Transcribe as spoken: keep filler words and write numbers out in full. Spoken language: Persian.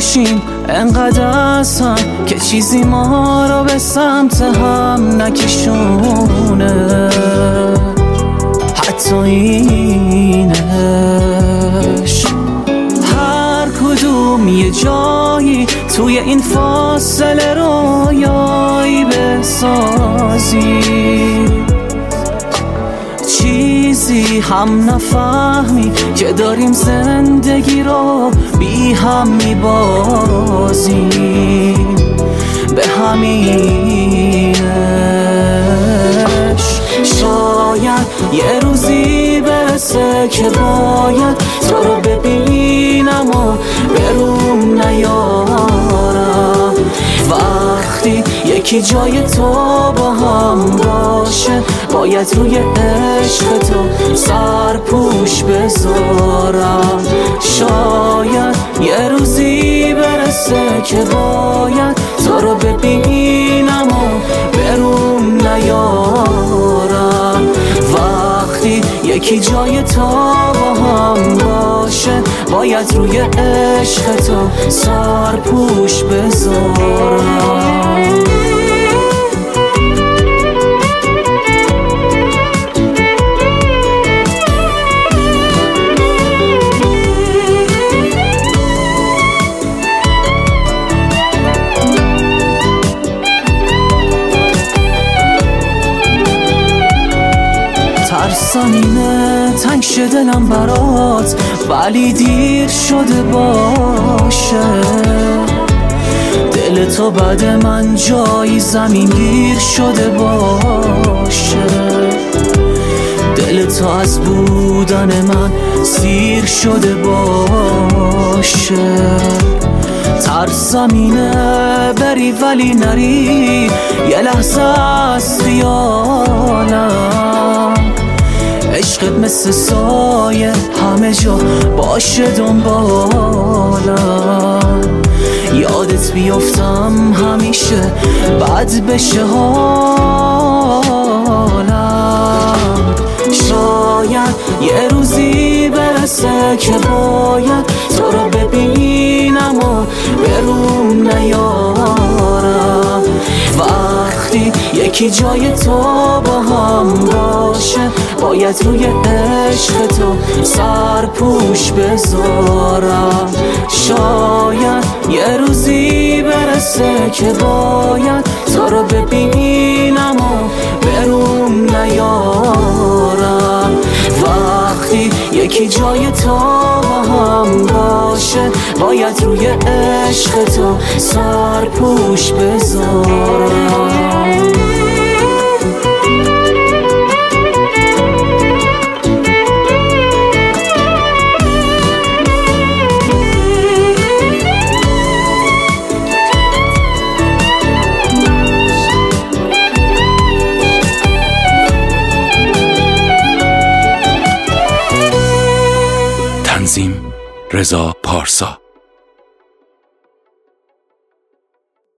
باشیم انقدر از هم که چیزی ما رو به سمت هم نکشونه، حتی اینش. هر کدوم یه جایی توی این فاصله رویایی بسازی، چیزی هم نفهمی که داریم زندگی رو بی هم میبازیم. به همینش شاید یه روزی برسه که باید تو رو ببینم و بروم نیارم. وقتی یکی جای تو با هم باشه باید روی عشق تو سرپوش بذارم. شاید یه روزی برسه که باید تو رو ببینم و بروم نیارم. وقتی یکی جای تو با هم باشه باید روی عشق تو سرپوش بذارم. ترسم اینه تنگ شه دلم برات ولی دیر شده باشه. دل تو بعد من جایی زمین گیر شده باشه. دل تو از بودن من سیر شده باشه. ترسم اینه بری ولی نری، یه لحظه از خیالم. عشقت مثل سایه همه جا باشه دنبالم. یادت بیفتم همیشه بد بشه حالم. شاید یه روزی برسه که باید تو رو ببینم و بروم نیارم. وقتی یکی جای تو با هم باشه باید روی عشق تو سرپوش بذارم. شاید یه روزی برسه که باید تو رو ببینم و بروم نیارم. وقتی یکی جای تو با هم باشه باید روی عشق تو سرپوش بذارم. تنظیم رضا پارسا.